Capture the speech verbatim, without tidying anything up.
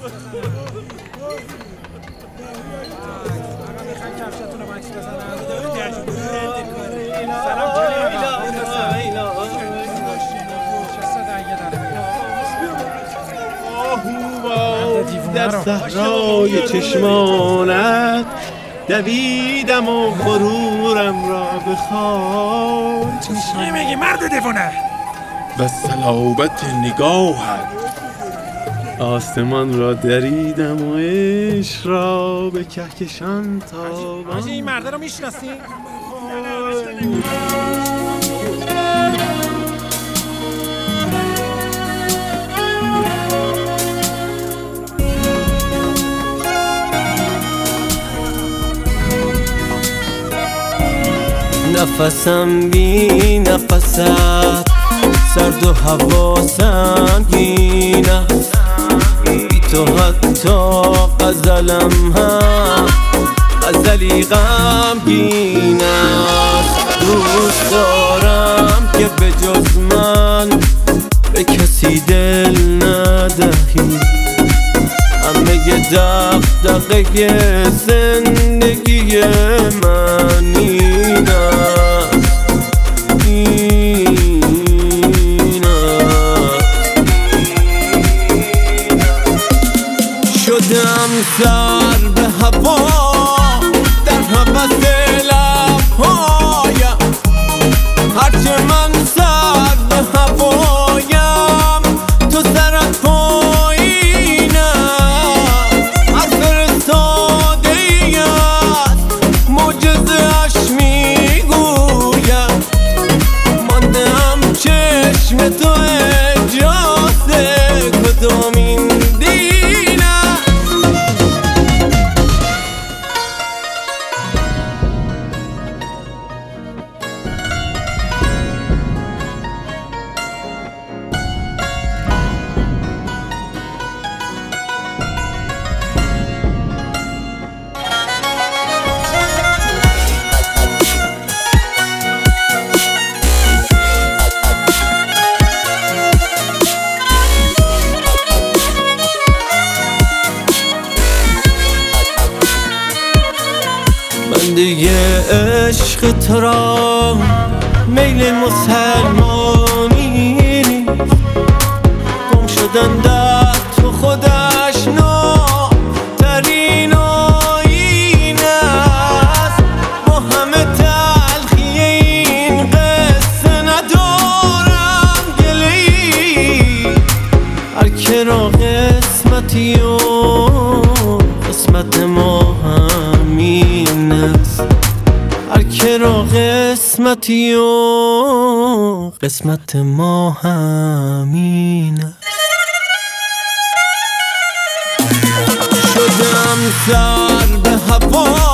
در صحرای چشمانت دویدم و غرورم را بخواد. چی میگی مرد دیوانه؟ و صلابت نگاهت آسمان را دریدم و عشق را به کهکشان تابان. آجی این مرده رو میشناسی؟ نفسم بی نفست، سرد و هوا سنگین است، بی تو حتی غزلم هم غزلی غمگین است. دوست دارم که به جز من به کسی دل ندهی، همه دغدغه زندگی من این است، این است. شدم سر به هوا در هوس لبهایم، هرچه من سر به هوایم تو سرت پایین است. هر فرستاده ای است معجزه اش میگویم، ماندم چشم تو اجازه کدامین دین است. من دیگه عشق تو را میل مسلمانی نیست، گم شدن در تو خودش نو ترین آیین است. با همه تلخی این قصه ندارم گله‌ای، هر که را قسمتی و قسمت ما همین است. هر که را قسمتی و قسمت ما همین است. شدم سر به هوا